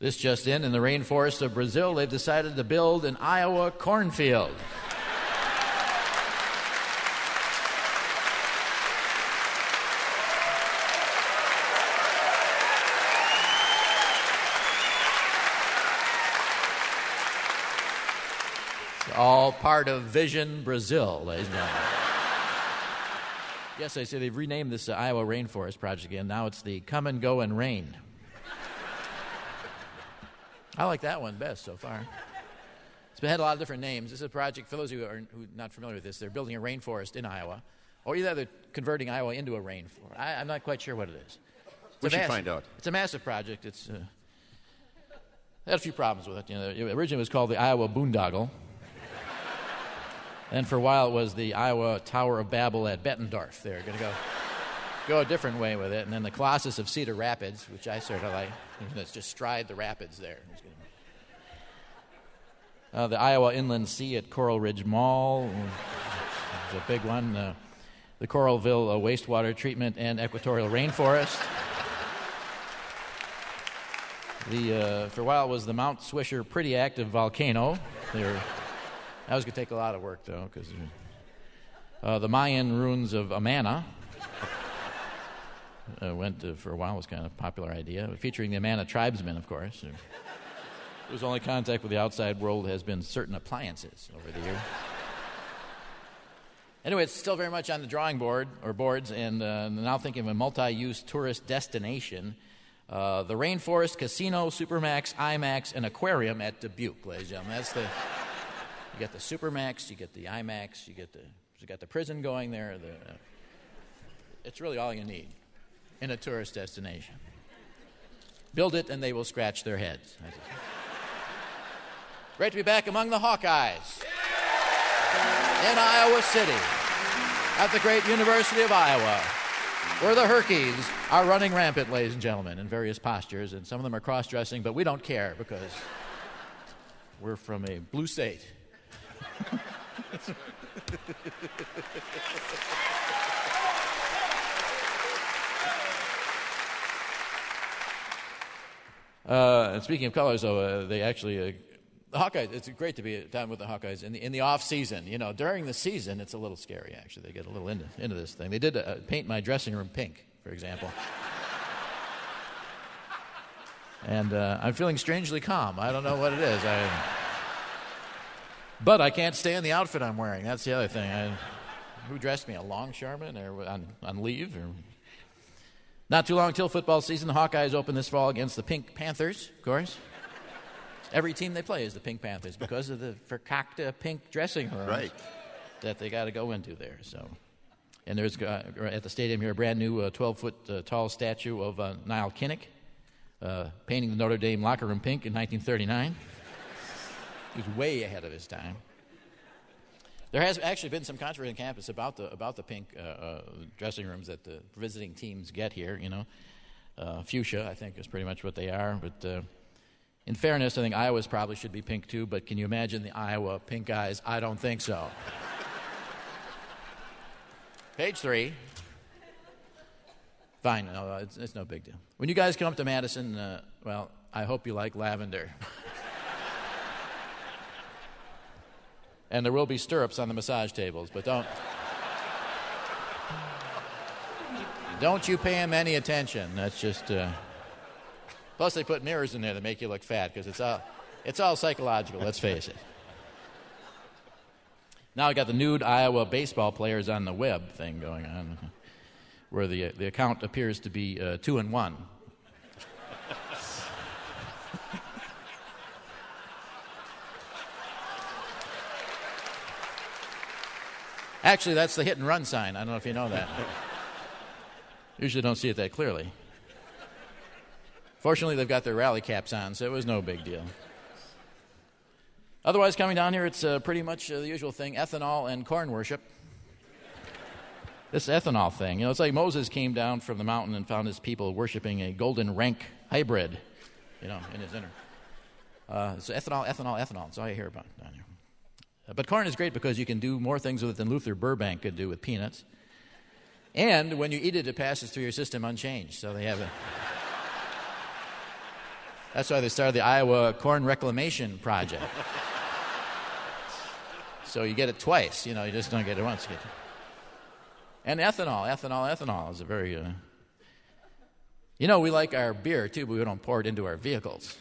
This just in the rainforest of Brazil, they've decided to build an Iowa cornfield. It's all part of Vision Brazil, ladies and gentlemen. Yes, I say they've renamed this Iowa Rainforest Project again. Now it's the Come and Go and Rain. I like that one best so far. It's had a lot of different names. This is a project, for those who are not familiar with this, they're building a rainforest in Iowa. Or either they're converting Iowa into a rainforest. I'm not quite sure what it is. We should find out. It's a massive project. It's had a few problems with it. Originally it was called the Iowa Boondoggle. And for a while it was the Iowa Tower of Babel at Bettendorf. They're going to go a different way with it. And then the Colossus of Cedar Rapids, which I sort of like. Let's just stride the rapids there. The Iowa Inland Sea at Coral Ridge Mall is a big one. The Coralville Wastewater Treatment and Equatorial Rainforest. For a while it was the Mount Swisher Pretty Active Volcano. That was going to take a lot of work, though, because the Mayan ruins of Amana for a while. It was kind of a popular idea, featuring the Amana tribesmen, of course. Whose only contact with the outside world has been certain appliances over the years. Anyway, it's still very much on the drawing board, or boards, and now thinking of a multi-use tourist destination. The Rainforest Casino, Supermax, IMAX, and Aquarium at Dubuque, ladies and gentlemen. You get the Supermax, you get the IMAX, you got the prison going there. It's really all you need in a tourist destination. Build it and they will scratch their heads. Great to be back among the Hawkeyes in Iowa City at the great University of Iowa, where the Herkies are running rampant, ladies and gentlemen, in various postures, and some of them are cross-dressing, but we don't care because we're from a blue state. And speaking of colors, though, they actually the Hawkeyes. It's great to be down with the Hawkeyes in the off season. During the season, it's a little scary. Actually, they get a little into this thing. They did paint my dressing room pink, for example, and I'm feeling strangely calm. I don't know what it is. But I can't stand the outfit I'm wearing. That's the other thing. Who dressed me? A longshoreman or on leave? Or... Not too long till football season. The Hawkeyes open this fall against the Pink Panthers, of course. Every team they play is the Pink Panthers because of the verkackte pink dressing rooms that they got to go into there. So, and there's at the stadium here a brand new 12-foot tall statue of Niall Kinnick, painting the Notre Dame locker room pink in 1939. He was way ahead of his time. There has actually been some controversy on campus about the pink dressing rooms that the visiting teams get here. Fuchsia, I think, is pretty much what they are. But in fairness, I think Iowa's probably should be pink too. But can you imagine the Iowa pink eyes? I don't think so. Page 3. Fine, no, it's no big deal. When you guys come up to Madison, I hope you like lavender. And there will be stirrups on the massage tables, but don't you pay them any attention. That's just... Plus, they put mirrors in there that make you look fat, because it's all psychological, let's face it. Now I got the nude Iowa baseball players on the web thing going on, where the account appears to be 2-1. Actually, that's the hit and run sign. I don't know if you know that. Usually don't see it that clearly. Fortunately, they've got their rally caps on, so it was no big deal. Otherwise, coming down here, it's pretty much the usual thing, ethanol and corn worship. This ethanol thing, it's like Moses came down from the mountain and found his people worshiping a golden rank hybrid, in his inner. So ethanol. That's all you hear about down here. But corn is great because you can do more things with it than Luther Burbank could do with peanuts. And when you eat it, it passes through your system unchanged. So they have That's why they started the Iowa Corn Reclamation Project. So you get it twice. You just don't get it once. And ethanol is a very... we like our beer, too, but we don't pour it into our vehicles.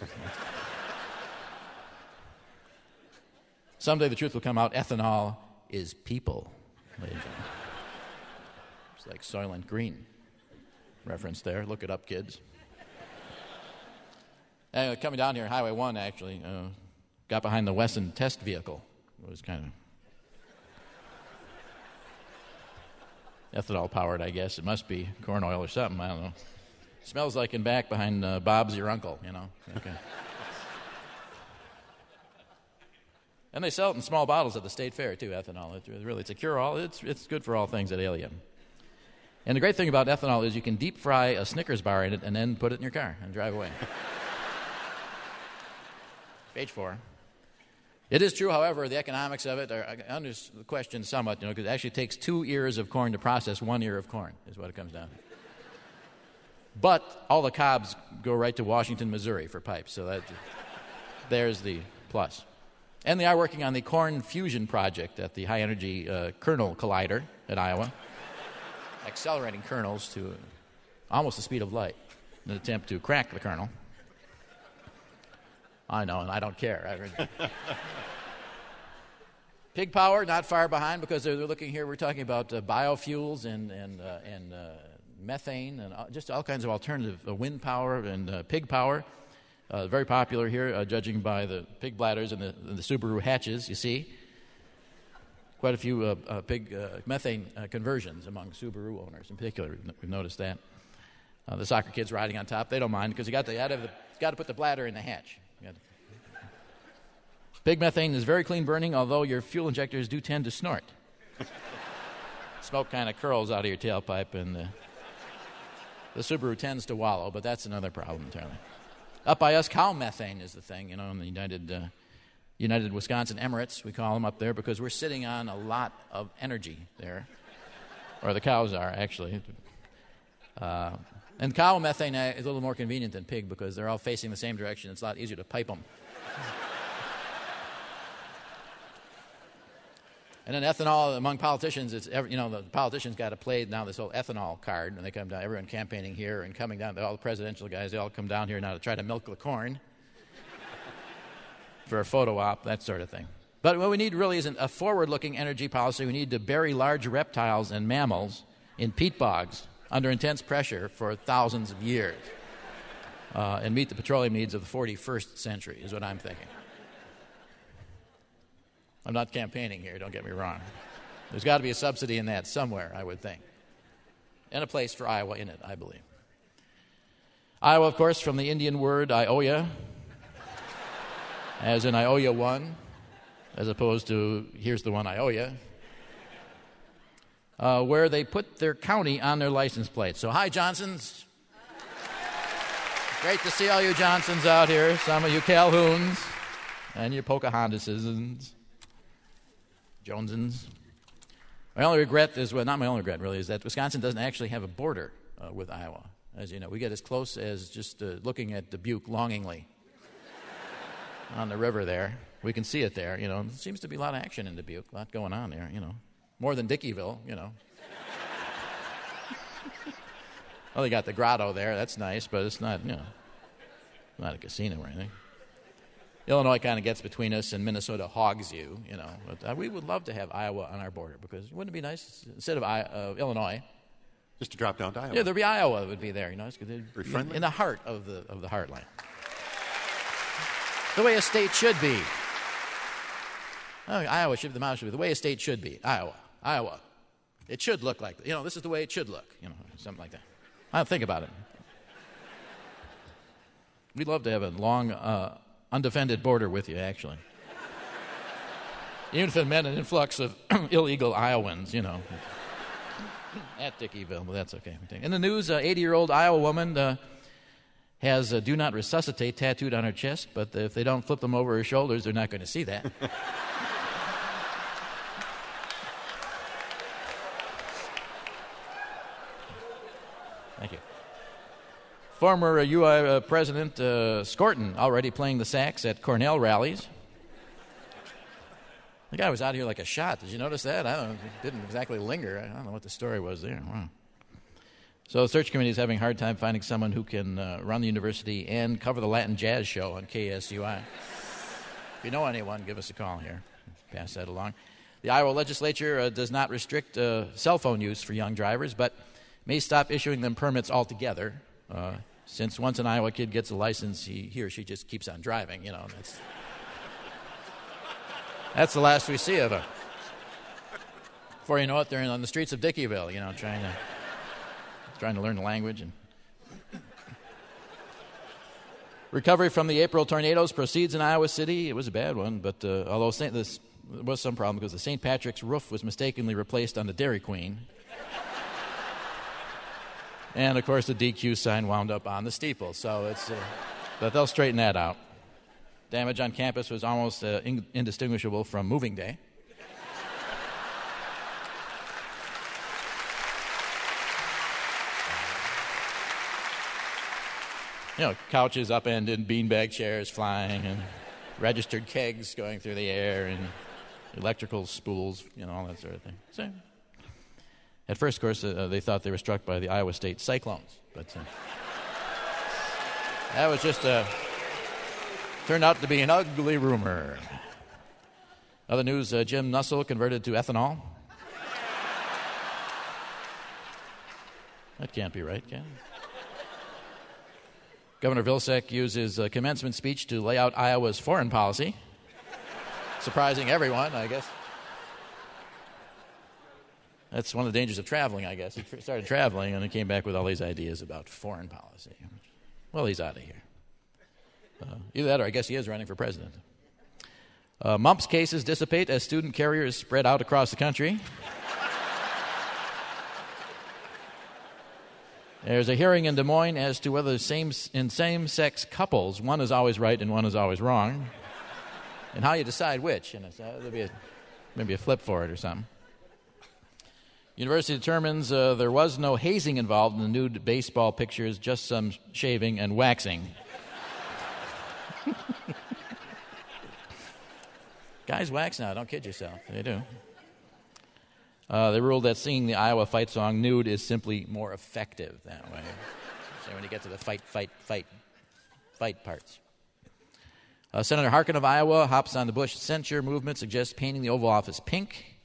Someday the truth will come out. Ethanol is people, ladies and gentlemen. It's like Soylent Green. Reference there. Look it up, kids. Anyway, coming down here, Highway 1, actually, got behind the Wesson test vehicle. It was kind of ethanol-powered, I guess. It must be corn oil or something. I don't know. Smells like in back behind Bob's your uncle, Okay. And they sell it in small bottles at the state fair, too, ethanol. It's a cure-all. It's good for all things at Alien. And the great thing about ethanol is you can deep fry a Snickers bar in it and then put it in your car and drive away. Page 4. It is true, however, the economics of it are under question somewhat, because it actually takes 2 ears of corn to process 1 ear of corn, is what it comes down to. But all the cobs go right to Washington, Missouri for pipes, so there's the plus. And they are working on the Corn Fusion Project at the High Energy Kernel Collider at Iowa, accelerating kernels to almost the speed of light in an attempt to crack the kernel. I know, and I don't care. Pig power, not far behind, because they're looking here. We're talking about biofuels and methane and just all kinds of alternative wind power and pig power. Very popular here, judging by the pig bladders and the Subaru hatches, you see. Quite a few pig methane conversions among Subaru owners in particular. We've noticed that. The soccer kids riding on top, they don't mind because you got to put the bladder in the hatch. Pig methane is very clean burning, although your fuel injectors do tend to snort. Smoke kind of curls out of your tailpipe, and the Subaru tends to wallow, but that's another problem entirely. Up by us, cow methane is the thing, in the United Wisconsin Emirates, we call them up there, because we're sitting on a lot of energy there. Or the cows are, actually. And cow methane is a little more convenient than pig because they're all facing the same direction. It's a lot easier to pipe them. And then ethanol among politicians, the politicians got to play now this whole ethanol card, and they come down, everyone campaigning here and coming down, all the presidential guys, they all come down here now to try to milk the corn for a photo op, that sort of thing. But what we need really isn't a forward-looking energy policy. We need to bury large reptiles and mammals in peat bogs under intense pressure for thousands of years and meet the petroleum needs of the 41st century is what I'm thinking. I'm not campaigning here, don't get me wrong. There's got to be a subsidy in that somewhere, I would think. And a place for Iowa in it, I believe. Iowa, of course, from the Indian word Ioya, as in I owe you one, as opposed to here's the one I owe you, where they put their county on their license plate. So, hi, Johnsons. Great to see all you Johnsons out here, some of you Calhouns, and your Pocahontases. Jonesans. My only regret is, well, not my only regret really, is that Wisconsin doesn't actually have a border with Iowa. As you know, we get as close as just looking at Dubuque longingly on the river there. We can see it there, There seems to be a lot of action in Dubuque, a lot going on there, More than Dickeyville, Well, they got the grotto there. That's nice, but it's not, not a casino or anything. Illinois kind of gets between us, and Minnesota hogs you, But we would love to have Iowa on our border because wouldn't it be nice instead of Illinois, just to drop down to Iowa? Yeah, there'd be Iowa would be there, It's very friendly. In the heart of the heartland, the way a state should be. Iowa should be the way a state should be. Iowa, it should look like this is the way it should look, something like that. I don't think about it. We'd love to have a long. Undefended border with you, actually. Even if it meant an influx of illegal Iowans, at Dickeyville, but that's okay. In the news, 80-year-old Iowa woman has "Do Not Resuscitate" tattooed on her chest, but if they don't flip them over her shoulders, they're not going to see that. Thank you. Former UI President Scorton already playing the sax at Cornell rallies. The guy was out here like a shot. Did you notice that? I don't know. It didn't exactly linger. I don't know what the story was there. Wow. So the search committee is having a hard time finding someone who can run the university and cover the Latin Jazz show on KSUI. If you know anyone, give us a call here. Pass that along. The Iowa legislature does not restrict cell phone use for young drivers, but may stop issuing them permits altogether. Since once an Iowa kid gets a license, he or she just keeps on driving. You know, that's the last we see of them. Before you know it, they're on the streets of Dickeyville, you know, trying to learn the language. And recovery from the April tornadoes proceeds in Iowa City. It was a bad one, but although there was some problem because the St. Patrick's roof was mistakenly replaced on the Dairy Queen. And, of course, the DQ sign wound up on the steeple. So but they'll straighten that out. Damage on campus was almost indistinguishable from moving day. You know, couches upended, beanbag chairs flying, and registered kegs going through the air, and electrical spools, you know, all that sort of thing. So, at first, of course, they thought they were struck by the Iowa State Cyclones, but that was just turned out to be an ugly rumor. Other news, Jim Nussle converted to ethanol. That can't be right, can it? Governor Vilsack used his commencement speech to lay out Iowa's foreign policy, surprising everyone, I guess. That's one of the dangers of traveling, I guess. He started traveling and he came back with all these ideas about foreign policy. Well, he's out of here. Either that or I guess he is running for president. Mumps cases dissipate as student carriers spread out across the country. There's a hearing in Des Moines as to whether in same-sex couples, one is always right and one is always wrong, and how you decide which. And there'll be maybe a flip for it or something. University determines there was no hazing involved in the nude baseball pictures, just some shaving and waxing. Guys wax now, don't kid yourself. They do. They ruled that singing the Iowa fight song nude is simply more effective that way. So when you get to the fight parts. Senator Harkin of Iowa hops on the Bush censure movement, suggests painting the Oval Office pink.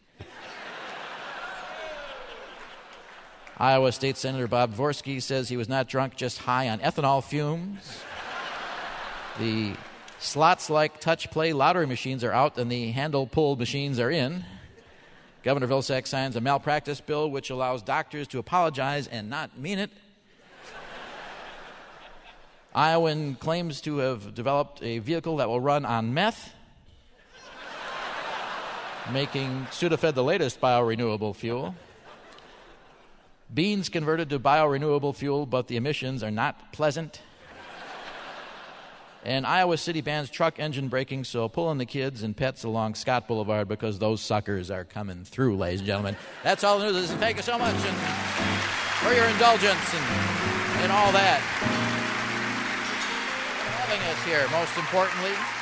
Iowa State Senator Bob Dvorsky says he was not drunk, just high on ethanol fumes. The slots-like touch play lottery machines are out and the handle-pull machines are in. Governor Vilsack signs a malpractice bill which allows doctors to apologize and not mean it. Iowan claims to have developed a vehicle that will run on meth, making Sudafed the latest biorenewable fuel. Beans converted to biorenewable fuel, but the emissions are not pleasant. And Iowa City bans truck engine braking, so pulling the kids and pets along Scott Boulevard because those suckers are coming through, ladies and gentlemen. That's all the news. Thank you so much for your indulgence and all that. For having us here, most importantly.